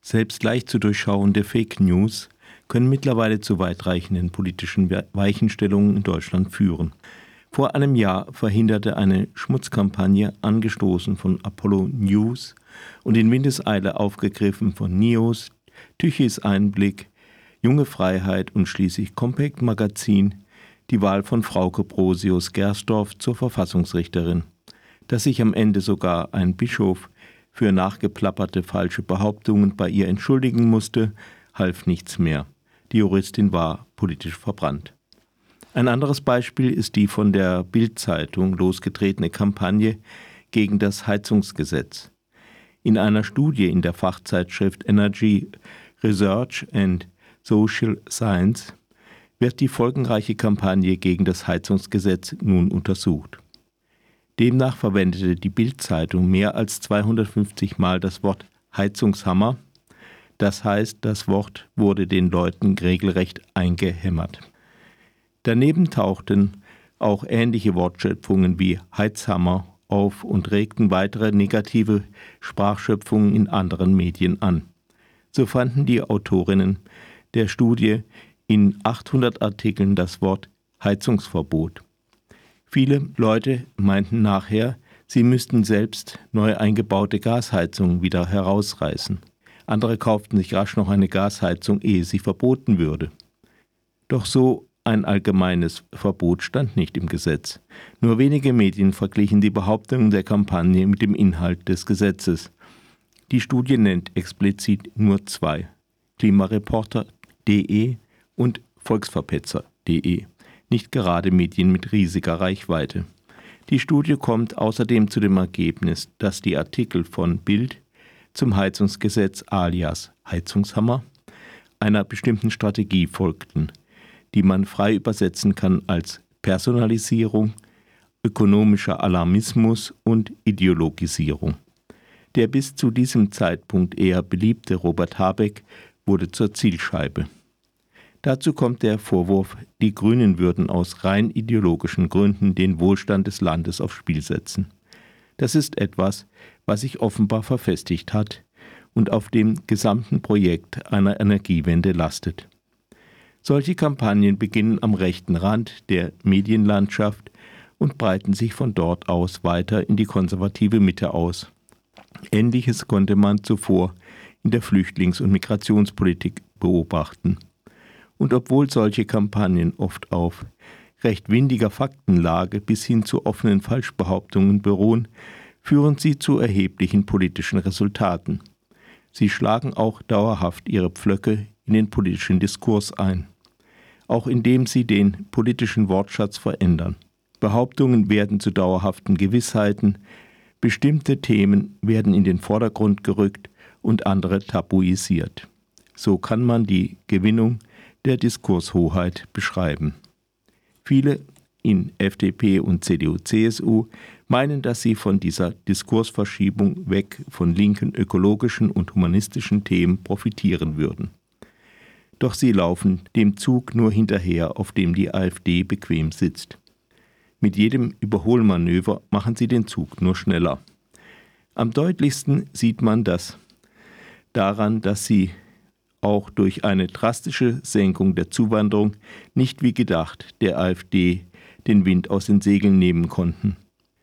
Selbst leicht zu durchschauende Fake News können mittlerweile zu weitreichenden politischen Weichenstellungen in Deutschland führen. Vor einem Jahr verhinderte eine Schmutzkampagne, angestoßen von Apollo News und in Windeseile aufgegriffen von NIOS, Tychis Einblick, Junge Freiheit und schließlich Compact Magazin, die Wahl von Frauke Brosius-Gersdorf zur Verfassungsrichterin. Dass sich am Ende sogar ein Bischof für nachgeplapperte falsche Behauptungen bei ihr entschuldigen musste, half nichts mehr. Die Juristin war politisch verbrannt. Ein anderes Beispiel ist die von der Bild-Zeitung losgetretene Kampagne gegen das Heizungsgesetz. In einer Studie in der Fachzeitschrift Energy Research and Social Science wird die folgenreiche Kampagne gegen das Heizungsgesetz nun untersucht. Demnach verwendete die Bild-Zeitung mehr als 250 Mal das Wort Heizungshammer. Das heißt, das Wort wurde den Leuten regelrecht eingehämmert. Daneben tauchten auch ähnliche Wortschöpfungen wie Heizhammer auf und regten weitere negative Sprachschöpfungen in anderen Medien an. So fanden die Autorinnen der Studie in 800 Artikeln das Wort Heizungsverbot. Viele Leute meinten nachher, sie müssten selbst neu eingebaute Gasheizungen wieder herausreißen. Andere kauften sich rasch noch eine Gasheizung, ehe sie verboten würde. Doch so ein allgemeines Verbot stand nicht im Gesetz. Nur wenige Medien verglichen die Behauptungen der Kampagne mit dem Inhalt des Gesetzes. Die Studie nennt explizit nur zwei: Klimareporter.de und Volksverpetzer.de. Nicht gerade Medien mit riesiger Reichweite. Die Studie kommt außerdem zu dem Ergebnis, dass die Artikel von Bild zum Heizungsgesetz alias Heizungshammer einer bestimmten Strategie folgten, die man frei übersetzen kann als Personalisierung, ökonomischer Alarmismus und Ideologisierung. Der bis zu diesem Zeitpunkt eher beliebte Robert Habeck wurde zur Zielscheibe. Dazu kommt der Vorwurf, die Grünen würden aus rein ideologischen Gründen den Wohlstand des Landes aufs Spiel setzen. Das ist etwas, was sich offenbar verfestigt hat und auf dem gesamten Projekt einer Energiewende lastet. Solche Kampagnen beginnen am rechten Rand der Medienlandschaft und breiten sich von dort aus weiter in die konservative Mitte aus. Ähnliches konnte man zuvor in der Flüchtlings- und Migrationspolitik beobachten. Und obwohl solche Kampagnen oft auf recht windiger Faktenlage bis hin zu offenen Falschbehauptungen beruhen, führen sie zu erheblichen politischen Resultaten. Sie schlagen auch dauerhaft ihre Pflöcke in den politischen Diskurs ein, auch indem sie den politischen Wortschatz verändern. Behauptungen werden zu dauerhaften Gewissheiten, bestimmte Themen werden in den Vordergrund gerückt und andere tabuisiert. So kann man die Gewinnung der Diskurshoheit beschreiben. Viele in FDP und CDU/CSU meinen, dass sie von dieser Diskursverschiebung weg von linken, ökologischen und humanistischen Themen profitieren würden. Doch sie laufen dem Zug nur hinterher, auf dem die AfD bequem sitzt. Mit jedem Überholmanöver machen sie den Zug nur schneller. Am deutlichsten sieht man das daran, dass sie auch durch eine drastische Senkung der Zuwanderung nicht wie gedacht der AfD den Wind aus den Segeln nehmen konnten.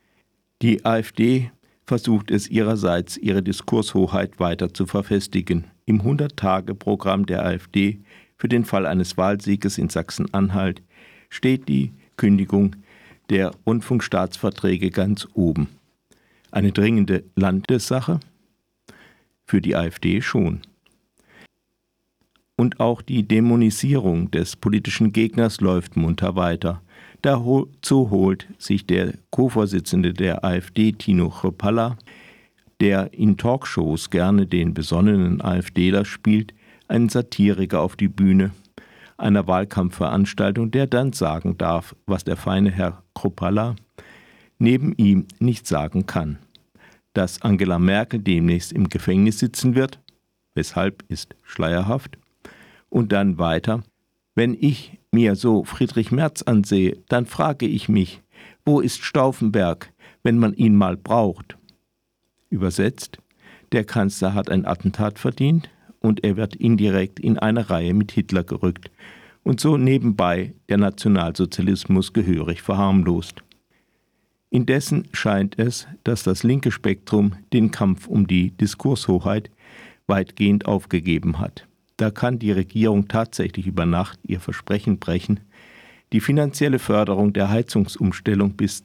Die AfD versucht es ihrerseits, ihre Diskurshoheit weiter zu verfestigen. Im 100-Tage-Programm der AfD für den Fall eines Wahlsieges in Sachsen-Anhalt steht die Kündigung der Rundfunkstaatsverträge ganz oben. Eine dringende Landessache? Für die AfD schon. Und auch die Dämonisierung des politischen Gegners läuft munter weiter. Dazu holt sich der Co-Vorsitzende der AfD, Tino Chrupalla, der in Talkshows gerne den besonnenen AfDler spielt, einen Satiriker auf die Bühne einer Wahlkampfveranstaltung, der dann sagen darf, was der feine Herr Chrupalla neben ihm nicht sagen kann. Dass Angela Merkel demnächst im Gefängnis sitzen wird, weshalb ist schleierhaft. Und dann weiter: Wenn ich mir so Friedrich Merz ansehe, dann frage ich mich, wo ist Stauffenberg, wenn man ihn mal braucht? Übersetzt: Der Kanzler hat ein Attentat verdient und er wird indirekt in eine Reihe mit Hitler gerückt und so nebenbei der Nationalsozialismus gehörig verharmlost. Indessen scheint es, dass das linke Spektrum den Kampf um die Diskurshoheit weitgehend aufgegeben hat. Da kann die Regierung tatsächlich über Nacht ihr Versprechen brechen, die finanzielle Förderung der Heizungsumstellung bis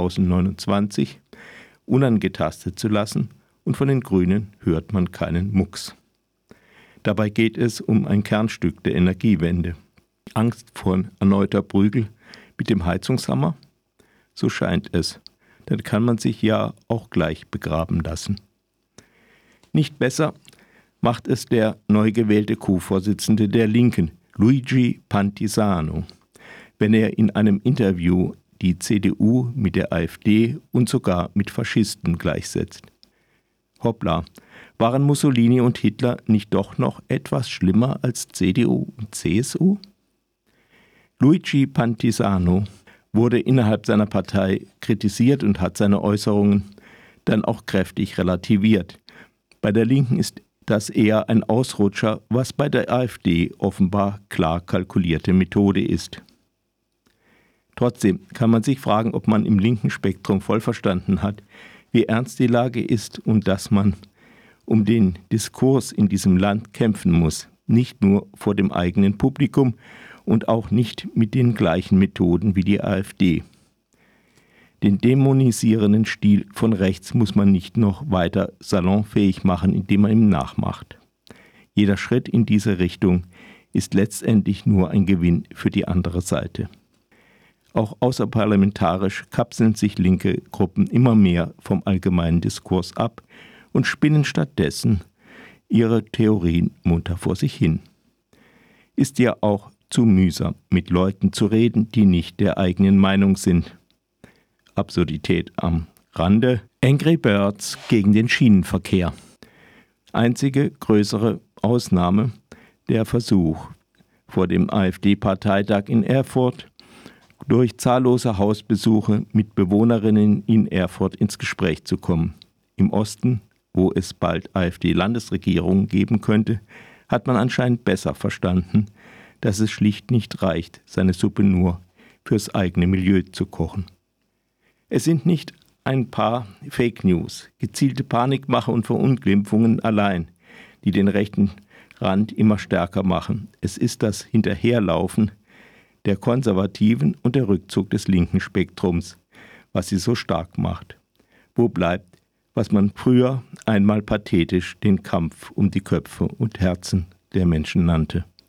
2029 unangetastet zu lassen, und von den Grünen hört man keinen Mucks. Dabei geht es um ein Kernstück der Energiewende. Angst vor erneuter Prügel mit dem Heizungshammer? So scheint es. Dann kann man sich ja auch gleich begraben lassen. Nicht besser macht es der neu gewählte Co-Vorsitzende der Linken, Luigi Pantisano, wenn er in einem Interview die CDU mit der AfD und sogar mit Faschisten gleichsetzt. Hoppla, waren Mussolini und Hitler nicht doch noch etwas schlimmer als CDU und CSU? Luigi Pantisano wurde innerhalb seiner Partei kritisiert und hat seine Äußerungen dann auch kräftig relativiert. Bei der Linken ist das eher ein Ausrutscher, was bei der AfD offenbar klar kalkulierte Methode ist. Trotzdem kann man sich fragen, ob man im linken Spektrum voll verstanden hat, wie ernst die Lage ist und dass man um den Diskurs in diesem Land kämpfen muss, nicht nur vor dem eigenen Publikum und auch nicht mit den gleichen Methoden wie die AfD. Den dämonisierenden Stil von rechts muss man nicht noch weiter salonfähig machen, indem man ihm nachmacht. Jeder Schritt in diese Richtung ist letztendlich nur ein Gewinn für die andere Seite. Auch außerparlamentarisch kapseln sich linke Gruppen immer mehr vom allgemeinen Diskurs ab und spinnen stattdessen ihre Theorien munter vor sich hin. Ist ja auch zu mühsam, mit Leuten zu reden, die nicht der eigenen Meinung sind. Absurdität am Rande. Angry Birds gegen den Schienenverkehr. Einzige größere Ausnahme der Versuch, vor dem AfD-Parteitag in Erfurt durch zahllose Hausbesuche mit Bewohnerinnen in Erfurt ins Gespräch zu kommen. Im Osten, wo es bald AfD-Landesregierungen geben könnte, hat man anscheinend besser verstanden, dass es schlicht nicht reicht, seine Suppe nur fürs eigene Milieu zu kochen. Es sind nicht ein paar Fake News, gezielte Panikmache und Verunglimpfungen allein, die den rechten Rand immer stärker machen. Es ist das Hinterherlaufen der Konservativen und der Rückzug des linken Spektrums, was sie so stark macht. Wo bleibt, was man früher einmal pathetisch den Kampf um die Köpfe und Herzen der Menschen nannte?